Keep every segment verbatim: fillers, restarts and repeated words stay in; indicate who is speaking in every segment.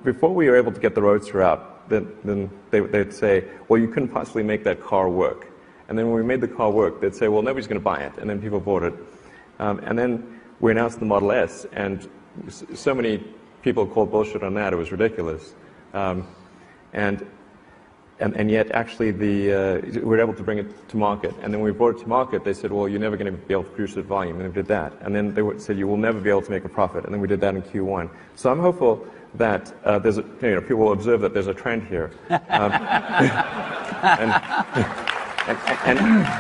Speaker 1: before we were able to get the Roadster out, then, then they, they'd say, well, you couldn't possibly make that car work. And then when we made the car work, they'd say, well, nobody's going to buy it. And then people bought it. Um, and then we announced the Model S, and so many people called bullshit on that, it was ridiculous. Um, and, and, and yet, actually, the, uh, we were able to bring it to market. And then when we brought it to market, they said, well, you're never going to be able to produce it at volume. And we did that. And then they said, you will never be able to make a profit. And then we did that in Q one. So I'm hopeful that uh, there's a, you know, people will observe that there's a trend here. Um, and, and, and,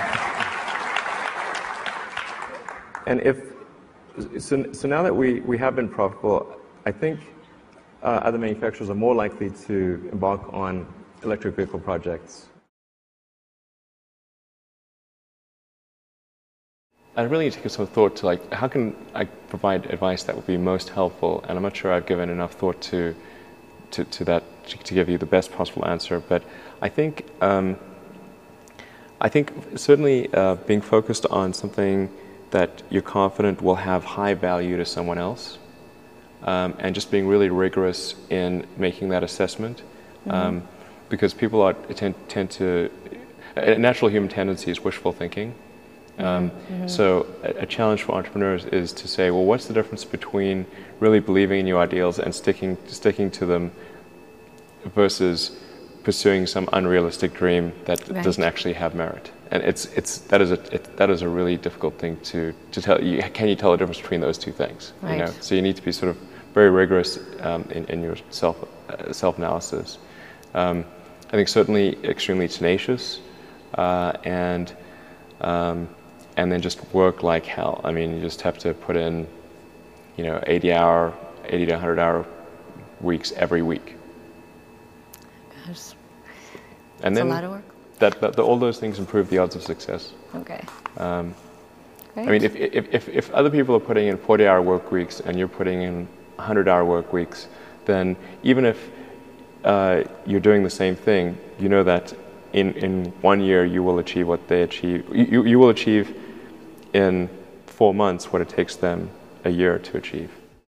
Speaker 1: and if, so, so now that we, we have been profitable, I think uh, other manufacturers are more likely to embark on electric vehicle projects.
Speaker 2: I really need to give some thought to, like, how can I provide advice that would be most helpful? And I'm not sure I've given enough thought to to, to that to, to give you the best possible answer. But I think um, I think certainly uh, being focused on something that you're confident will have high value to someone else, um, and just being really rigorous in making that assessment, mm-hmm. um, because people are tend tend to a natural human tendency is wishful thinking. Um, mm-hmm. So a, a challenge for entrepreneurs is to say, well, what's the difference between really believing in your ideals and sticking sticking to them versus pursuing some unrealistic dream that right. doesn't actually have merit? And it's it's that is a it, that is a really difficult thing to to tell you. Can you tell the difference between those two things?
Speaker 3: Right.
Speaker 2: You know, so you need to be sort of very rigorous um, in in your self uh, self analysis. Um, I think certainly extremely tenacious uh, and. Um, and then just work like hell. I mean, you just have to put in, you know, eighty hour, eighty to one hundred hour weeks every week.
Speaker 3: Gosh,
Speaker 2: and
Speaker 3: that's
Speaker 2: then
Speaker 3: a lot of work.
Speaker 2: That, that, that all those things improve the odds of success.
Speaker 3: Okay.
Speaker 2: Um,
Speaker 3: Great.
Speaker 2: I mean, if, if if if other people are putting in forty hour work weeks and you're putting in one hundred hour work weeks, then even if uh, you're doing the same thing, you know that in in one year you will achieve what they achieve. You you will achieve in four months what it takes them a year to achieve.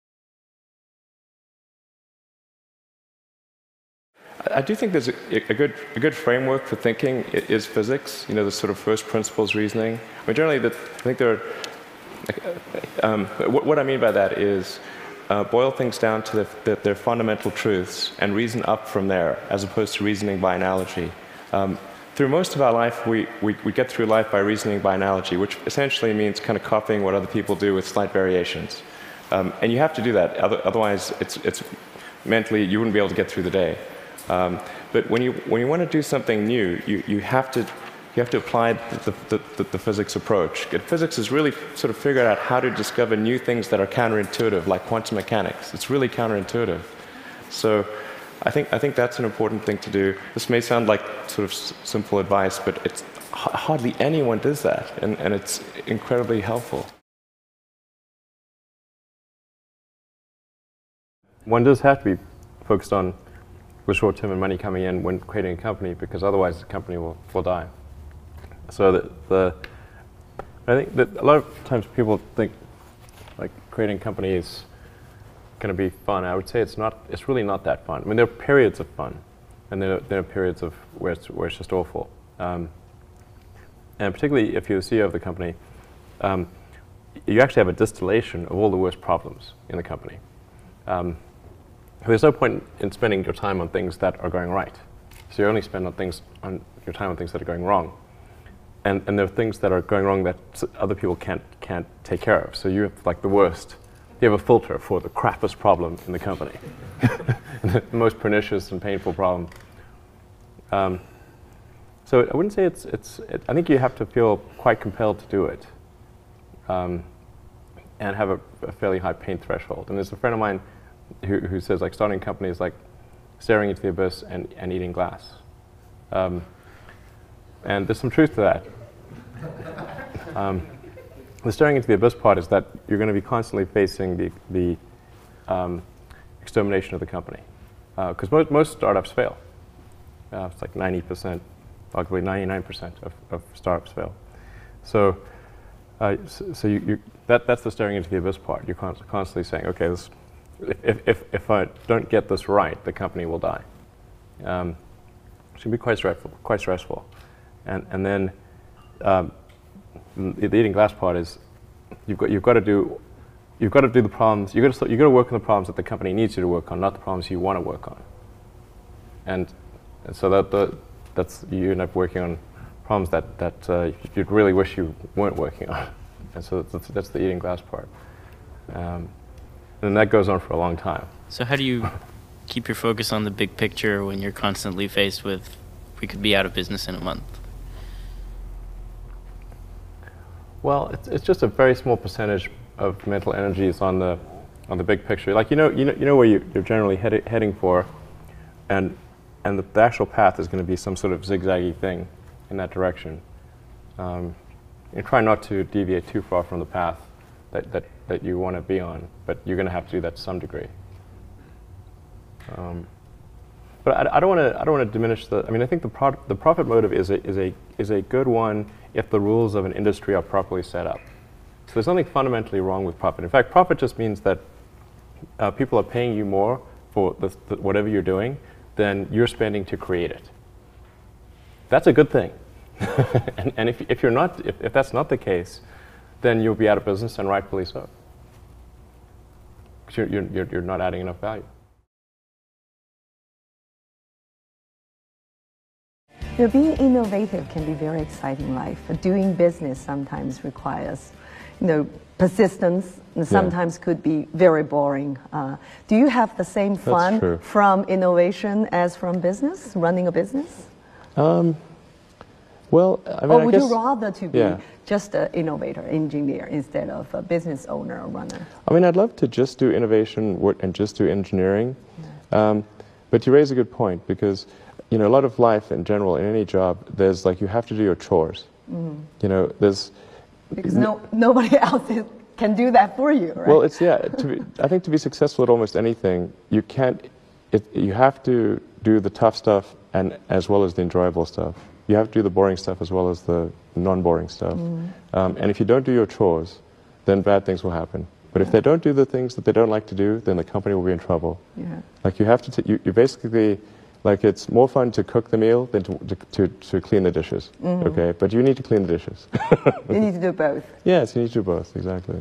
Speaker 2: I, I do think there's a, a good a good framework for thinking is physics. You know, the sort of first principles reasoning. I mean, generally, that I think there are. Um, what, what I mean by that is uh, boil things down to the, the, their fundamental truths and reason up from there, as opposed to reasoning by analogy. Um, Through most of our life, we, we, we get through life by reasoning by analogy, which essentially means kind of copying what other people do with slight variations. Um, and you have to do that, otherwise it's, it's mentally, you wouldn't be able to get through the day. Um, but when you, when you want to do something new, you, you, have, to, you have to apply the, the, the, the physics approach. And physics is really sort of figured out how to discover new things that are counterintuitive, like quantum mechanics. It's really counterintuitive. So I think, I think that's an important thing to do. This may sound like sort of s simple advice, but it's, hardly anyone does that, and, and it's incredibly helpful.
Speaker 1: One does have to be focused on the short term and money coming in when creating a company, because otherwise the company will, will die. So that the, I think that a lot of times people think like creating a company is going to be fun. I would say it's not. It's really not that fun. I mean, there are periods of fun, and there are, there are periods of where it's, where it's just awful. Um, and particularly if you're the C E O of the company, um, you actually have a distillation of all the worst problems in the company. Um, there's no point in spending your time on things that are going right. So you only spend on things on your time on things that are going wrong, and and there are things that are going wrong that other people can't can't take care of. So you have like the worst. You have a filter for the crappiest problem in the company, the most pernicious and painful problem. Um, so I wouldn't say it's, it's it, I think you have to feel quite compelled to do it, um, and have a, a fairly high pain threshold. And there's a friend of mine who, who says like starting a company is like staring into the abyss and, and eating glass. Um, and there's some truth to that. Um, The staring into the abyss part is that you're going to be constantly facing the, the um, extermination of the company. Because uh, most, most startups fail. Uh, it's like ninety percent, arguably ninety-nine percent of, of startups fail. So, uh, so, so you, you, that, that's the staring into the abyss part. You're const constantly saying, okay, this, if, if, if I don't get this right, the company will die. Um, it can be quite stressful, quite stressful. And, and then um, the, the eating glass part is you've got, you've got to do you've got to do the problems, you've got to, you've got to work on the problems that the company needs you to work on, not the problems you want to work on. And, and so that the, that's, you end up working on problems that, that uh, you'd really wish you weren't working on. And so that's, that's the eating glass part. Um, and that goes on for a long time.
Speaker 4: So how do you keep your focus on the big picture when you're constantly faced with, we could be out of business in a month?
Speaker 1: Well, it's, it's just a very small percentage of mental energy is on the on the big picture. Like you know, you know, you know where you, you're generally headi heading for, and and the, the actual path is going to be some sort of zigzaggy thing in that direction. Um, and try not to deviate too far from the path that that, that you want to be on, but you're going to have to do that to some degree. Um, but I, I don't want to I don't want to diminish the. I mean, I think the pro the profit motive is a is a is a good one if the rules of an industry are properly set up. So there's nothing fundamentally wrong with profit. In fact, profit just means that uh, people are paying you more for the, the, whatever you're doing than you're spending to create it. That's a good thing. and and if, if, you're not, if, if that's not the case, then you'll be out of business, and rightfully so. Because you're, you're, you're not adding enough value.
Speaker 3: You know, being innovative can be very exciting life. Doing business sometimes requires, you know, persistence, and sometimes yeah. could be very boring. Uh, do you have the same fun from innovation as from business, running a business?
Speaker 1: Um, well, I mean,
Speaker 3: or
Speaker 1: I
Speaker 3: would
Speaker 1: guess,
Speaker 3: you rather to be
Speaker 1: yeah.
Speaker 3: just an innovator, engineer, instead of a business owner or runner?
Speaker 1: I mean, I'd love to just do innovation and just do engineering. Yeah. Um, but you raise a good point, because you know, a lot of life in general, in any job, there's like, you have to do your chores. Mm. You know, there's...
Speaker 3: Because no, nobody else is, can do that for you, right?
Speaker 1: Well, it's, yeah, to be, I think to be successful at almost anything, you can't, it, you have to do the tough stuff and as well as the enjoyable stuff. You have to do the boring stuff as well as the non-boring stuff. Mm. Um, and if you don't do your chores, then bad things will happen. But if they don't do the things that they don't like to do, then the company will be in trouble. Yeah. Like you have to, t you, you basically, like it's more fun to cook the meal than to, to, to, to clean the dishes, mm-hmm. okay? But you need to clean the dishes.
Speaker 3: You need to do both.
Speaker 1: Yes, you need to do both, exactly.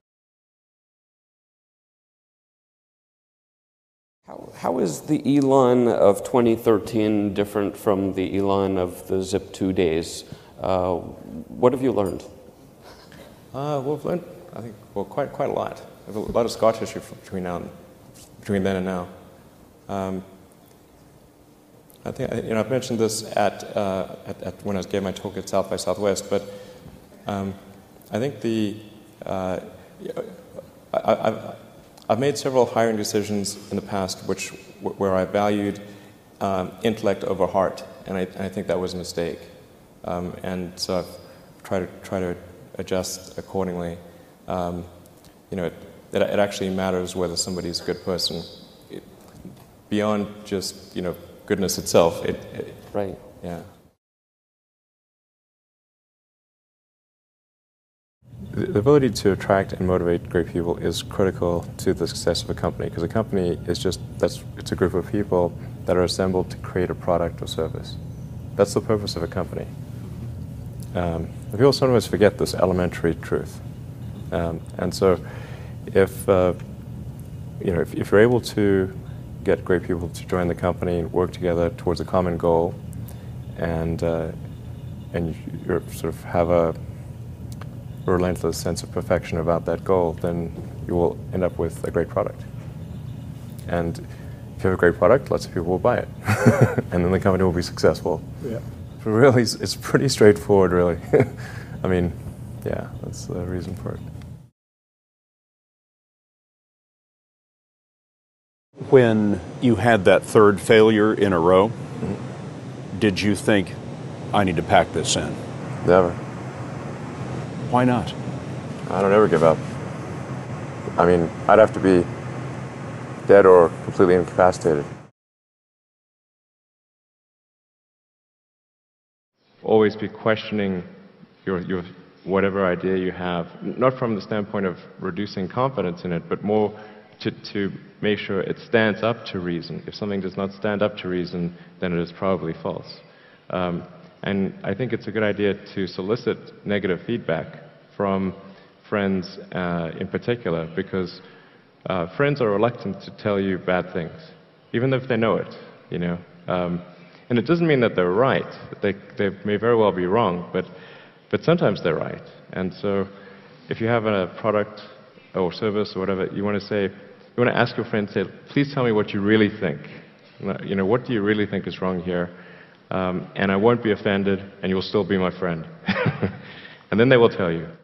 Speaker 5: How, how is the Elon of twenty thirteen different from the Elon of the Zip two days? Uh, what have you learned?
Speaker 2: Uh, well, I've learned, I think, well, quite, quite a lot. I have a lot of scar tissue between, now and, between then and now. Um, I think, you know, I've mentioned this at, uh, at, at when I gave my talk at South by Southwest, but um, I think the, uh, I, I've, I've made several hiring decisions in the past which, where I valued um, intellect over heart, and I, and I think that was a mistake. Um, and so I've tried to, try to adjust accordingly. Um, you know, it, it, it actually matters whether somebody's a good person. It, beyond just, you know, goodness itself. It, it,
Speaker 5: right.
Speaker 2: Yeah. The, the ability to attract and motivate great people is critical to the success of a company, because a company is just, that's, it's a group of people that are assembled to create a product or service. That's the purpose of a company. Um, people sometimes forget this elementary truth. Um, and so if, uh, you know, if, if you're able to get great people to join the company and work together towards a common goal, and uh, and you sort of have a relentless sense of perfection about that goal, then you will end up with a great product. And if you have a great product, lots of people will buy it, and then the company will be successful. Yeah. But really, it's pretty straightforward, really. I mean, yeah, that's the reason for it.
Speaker 6: When you had that third failure in a row, mm-hmm. did you think, I need to pack this in?
Speaker 1: Never.
Speaker 6: Why not?
Speaker 1: I don't ever give up. I mean, I'd have to be dead or completely incapacitated. Always be questioning your, your whatever idea you have, not from the standpoint of reducing confidence in it, but more
Speaker 2: to, to make sure it stands up to reason. If something does not stand up to reason, then it is probably false. Um, and I think it's a good idea to solicit negative feedback from friends uh, in particular, because uh, friends are reluctant to tell you bad things, even if they know it, you know. Um, and it doesn't mean that they're right. They, they may very well be wrong, but, but sometimes they're right. And so if you have a product or service or whatever, you want to say, you want to ask your friend, say, please tell me what you really think. You know, what do you really think is wrong here? Um, and I won't be offended, and you will still be my friend. And then they will tell you.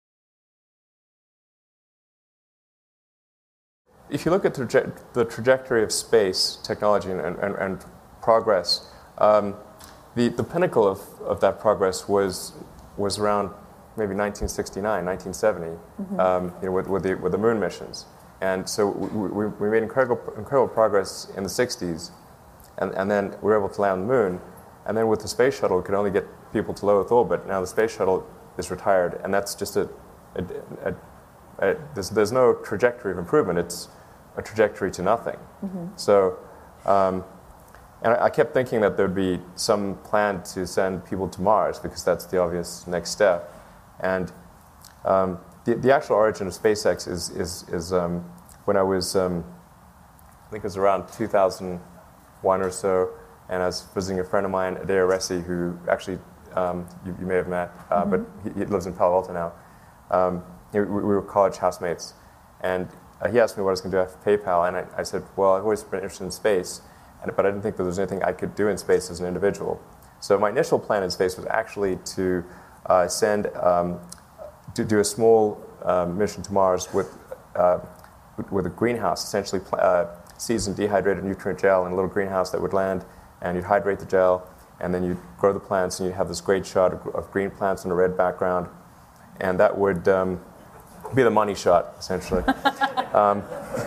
Speaker 1: If you look at traje the trajectory of space technology and, and, and progress, um, the, the pinnacle of, of that progress was, was around maybe nineteen sixty-nine, nineteen seventy, mm-hmm. um, you know, with, with, the, with the moon missions. And so we, we, we made incredible, incredible progress in the sixties, and, and then we were able to land on the moon. And then with the space shuttle, we could only get people to low Earth orbit. Now the space shuttle is retired, and that's just a, a, a, a there's, there's no trajectory of improvement. It's a trajectory to nothing. Mm-hmm. So, um, and I, I kept thinking that there'd be some plan to send people to Mars, because that's the obvious next step. And um, the, the actual origin of SpaceX is, is, is um, when I was, um, I think it was around two thousand one or so, and I was visiting a friend of mine, Adair Ressi, who actually um, you, you may have met, uh, mm-hmm. but he, he lives in Palo Alto now. Um, we, we were college housemates, and uh, he asked me what I was going to do after PayPal, and I, I said, well, I've always been interested in space, and, but I didn't think that there was anything I could do in space as an individual. So my initial plan in space was actually to uh, send, um, to do a small um, mission to Mars with, uh, with a greenhouse, essentially uh, seasoned dehydrated nutrient gel in a little greenhouse that would land, and you'd hydrate the gel, and then you'd grow the plants, and you'd have this great shot of, of green plants on a red background, and that would um, be the money shot, essentially. um,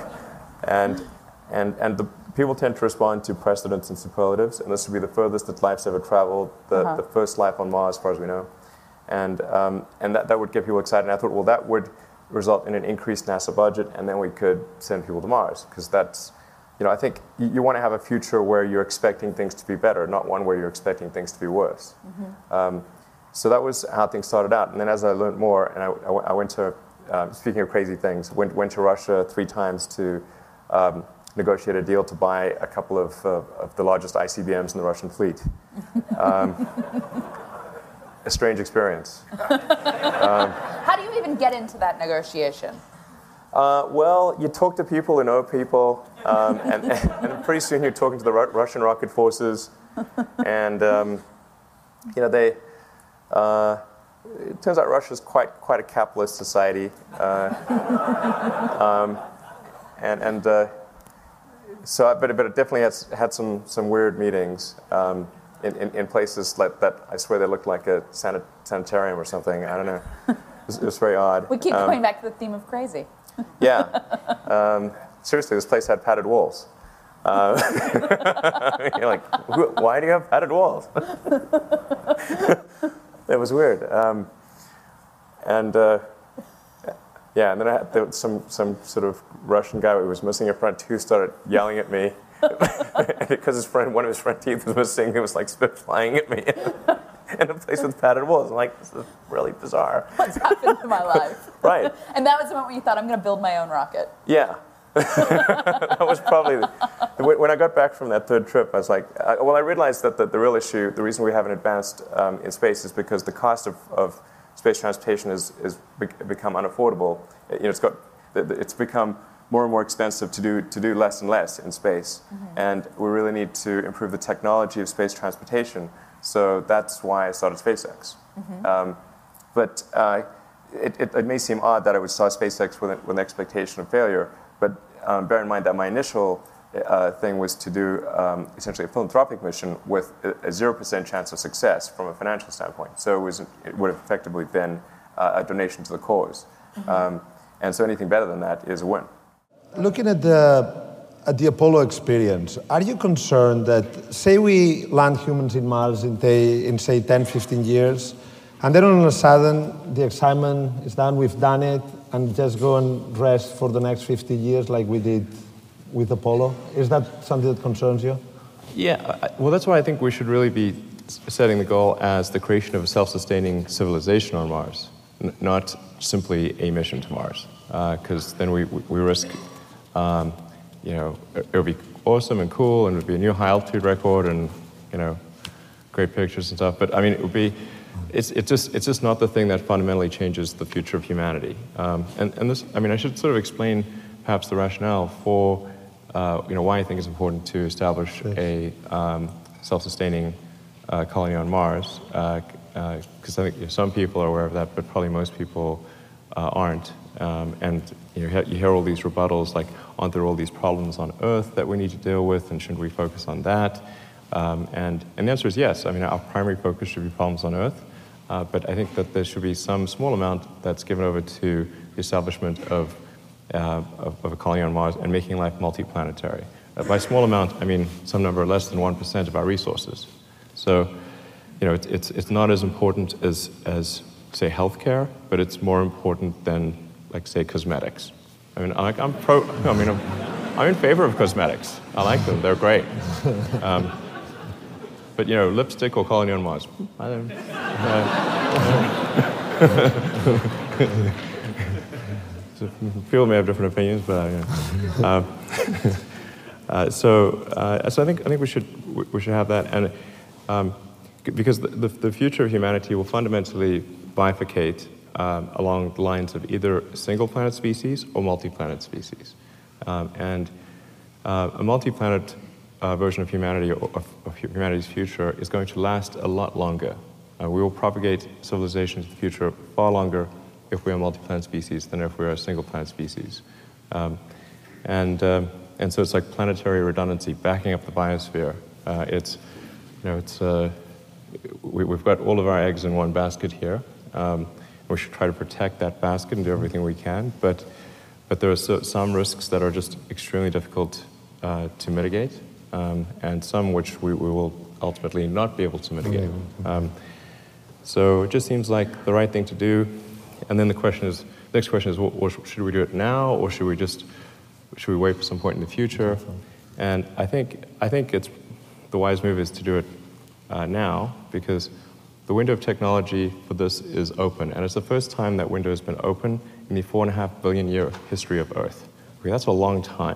Speaker 1: and and and the people tend to respond to precedents and superlatives, and this would be the furthest that life's ever traveled, the, uh-huh. the first life on Mars, as far as we know, and um, and that that would get people excited. And I thought, well, that would result in an increased NASA budget, and then we could send people to Mars, because that's, you know, I think you, you want to have a future where you're expecting things to be better, not one where you're expecting things to be worse. Mm-hmm. um, so that was how things started out. And then as I learned more, and I, I, I went to, uh, speaking of crazy things, went, went to Russia three times to um, negotiate a deal to buy a couple of, uh, of the largest I C B Ms in the Russian fleet. Um, a strange experience. um,
Speaker 7: How do you even get into that negotiation?
Speaker 1: Uh, well, you talk to people who know people, um, and, and pretty soon you're talking to the Ru- Russian rocket forces, and um, you know they. Uh, it turns out Russia's quite quite a capitalist society, uh, um, and and uh, so but but it definitely has had some some weird meetings um, in, in in places like that. I swear they looked like a sanit- sanitarium or something. I don't know. It was, it was very odd.
Speaker 7: We keep
Speaker 1: um,
Speaker 7: going back to the theme of crazy.
Speaker 1: Yeah. Um, seriously, this place had padded walls. Uh, you're like, why do you have padded walls? It was weird. Um, and uh, yeah, and then I had there was some some sort of Russian guy who was missing a front tooth started yelling at me because his friend, one of his front teeth was missing. He was like spit flying at me. In a place with padded walls. I'm like, this is really bizarre.
Speaker 7: What's happened to my life?
Speaker 1: Right.
Speaker 7: And that was the moment when you thought, I'm going to build my own rocket.
Speaker 1: Yeah. That was probably, the, when I got back from that third trip, I was like, I, well, I realized that the, the real issue, the reason we haven't advanced um, in space is because the cost of, of space transportation is, is be, become unaffordable. You know, it's got, it's become more and more expensive to do to do less and less in space. Mm-hmm. And we really need to improve the technology of space transportation. So that's why I started SpaceX. Mm-hmm. Um, but uh, it, it, it may seem odd that I would start SpaceX with, with an expectation of failure, but um, bear in mind that my initial uh, thing was to do um, essentially a philanthropic mission with a zero percent chance of success from a financial standpoint. So it, was, it would have effectively been uh, a donation to the cause. Mm-hmm. Um, and so anything better than that is a win.
Speaker 8: Looking at the At the Apollo experience, are you concerned that, say we land humans in Mars in, the, in say, ten, fifteen years, and then all of a sudden the excitement is done, we've done it, and just go and rest for the next fifty years like we did with Apollo? Is that something that concerns you?
Speaker 2: Yeah, I, well, that's why I think we should really be setting the goal as the creation of a self-sustaining civilization on Mars, n not simply a mission to Mars, because uh, then we, we risk, um, you know, it, it would be awesome and cool, and it would be a new high altitude record, and you know, great pictures and stuff. But I mean, it would be, it's it just it's just not the thing that fundamentally changes the future of humanity. Um, and and this, I mean, I should sort of explain perhaps the rationale for, uh, you know, why I think it's important to establish a um, self-sustaining uh, colony on Mars. Because uh, uh, I think you know, some people are aware of that, but probably most people uh, aren't. Um, and you, know, you hear all these rebuttals like, aren't there all these problems on Earth that we need to deal with, and shouldn't we focus on that? Um, and, and the answer is yes. I mean, our primary focus should be problems on Earth, uh, but I think that there should be some small amount that's given over to the establishment of, uh, of, of a colony on Mars and making life multiplanetary. Uh, by small amount, I mean some number less than one percent of our resources. So, you know, it's, it's, it's not as important as, as, say, healthcare, but it's more important than, like, say, cosmetics. I mean, I, I'm pro, I mean, I'm, I'm in favor of cosmetics. I like them, they're great. Um, but, you know, lipstick or colony on Mars, I don't, uh, so people may have different opinions, but, uh, yeah. uh, uh, so, uh, so I think, I think we should, we should have that. And, Um, because the, the, the future of humanity will fundamentally bifurcate um, along the lines of either single-planet species or multi-planet species. Um, and uh, a multi-planet uh, version of humanity, or of, of humanity's future, is going to last a lot longer. Uh, we will propagate civilization into the future far longer if we are multi-planet species than if we are a single-planet species. Um, and, um, and so it's like planetary redundancy, backing up the biosphere. Uh, it's You know, it's, uh, we, we've got all of our eggs in one basket here. Um, we should try to protect that basket and do everything we can, but, but there are so, some risks that are just extremely difficult uh, to mitigate, um, and some which we, we will ultimately not be able to mitigate. Um, so it just seems like the right thing to do. And then the question is, the next question is, well, well, should we do it now, or should we just, should we wait for some point in the future? And I think, I think it's, the wise move is to do it uh, now, because the window of technology for this is open, and it's the first time that window has been open in the four and a half billion year history of Earth. Okay, that's a long time.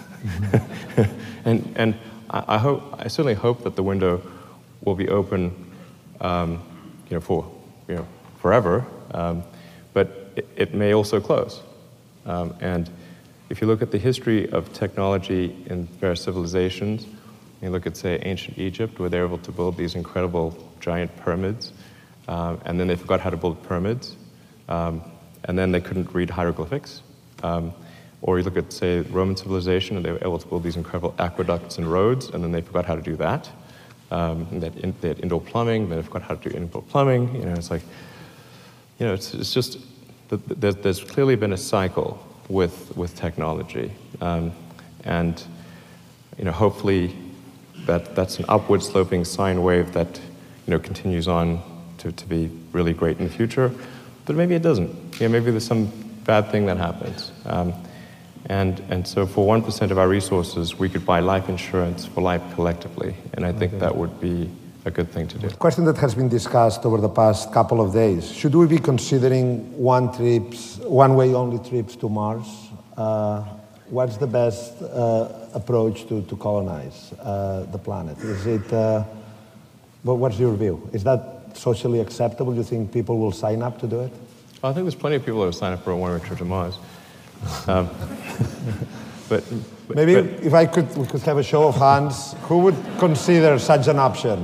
Speaker 2: and and I, I hope, I certainly hope that the window will be open, um, you know, for you know forever. Um, but it, it may also close. Um, and if you look at the history of technology in various civilizations, you look at, say, ancient Egypt, where they were able to build these incredible giant pyramids, um, and then they forgot how to build pyramids, um, and then they couldn't read hieroglyphics. Um, or you look at, say, Roman civilization, and they were able to build these incredible aqueducts and roads, and then they forgot how to do that. Um, and they, had in, they had indoor plumbing, then they forgot how to do indoor plumbing. You know, it's like, you know, it's, it's just, there's, there's clearly been a cycle with, with technology. Um, and, you know, hopefully, That, that's an upward sloping sine wave that, you know, continues on to, to be really great in the future, but maybe it doesn't. Yeah, maybe there's some bad thing that happens. Um, and, and so for one percent of our resources, we could buy life insurance for life collectively, and I think okay. that would be a good thing to do.
Speaker 8: A question that has been discussed over the past couple of days. Should we be considering one trips, one-way only trips to Mars? Uh, What's the best uh, approach to, to colonize uh, the planet? Is it, uh, well, what's your view? Is that socially acceptable? Do you think people will sign up to do it?
Speaker 2: I think there's plenty of people who will sign up for a one-way trip to Mars. Um, but, but
Speaker 8: Maybe
Speaker 2: but,
Speaker 8: if I could, we could have a show of hands. Who would consider such an option?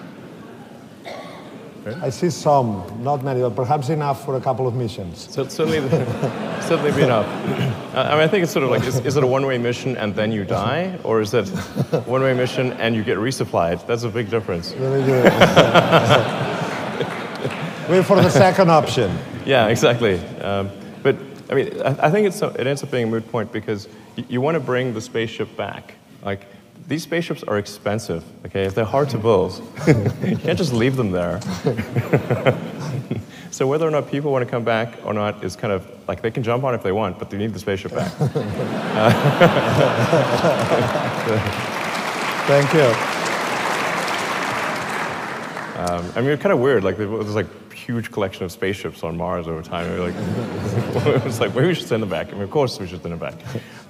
Speaker 8: I see some, not many, but perhaps enough for a couple of missions.
Speaker 2: So certainly, certainly be enough. I mean, I think it's sort of like, is, is it a one-way mission and then you die, or is it one-way mission and you get resupplied? That's a big difference.
Speaker 8: Very good. Wait for the second option.
Speaker 2: Yeah, exactly. Um, but I mean, I, I think it's, it ends up being a moot point because you, you want to bring the spaceship back. Like, these spaceships are expensive, okay? If they're hard to build, you can't just leave them there. So whether or not people want to come back or not is kind of like they can jump on if they want, but they need the spaceship back. uh,
Speaker 8: Thank you.
Speaker 2: Um, I mean, it's kind of weird. Like, there's like a huge collection of spaceships on Mars over time. We're like, it was like, maybe we should send them back. I mean, of course we should send them back.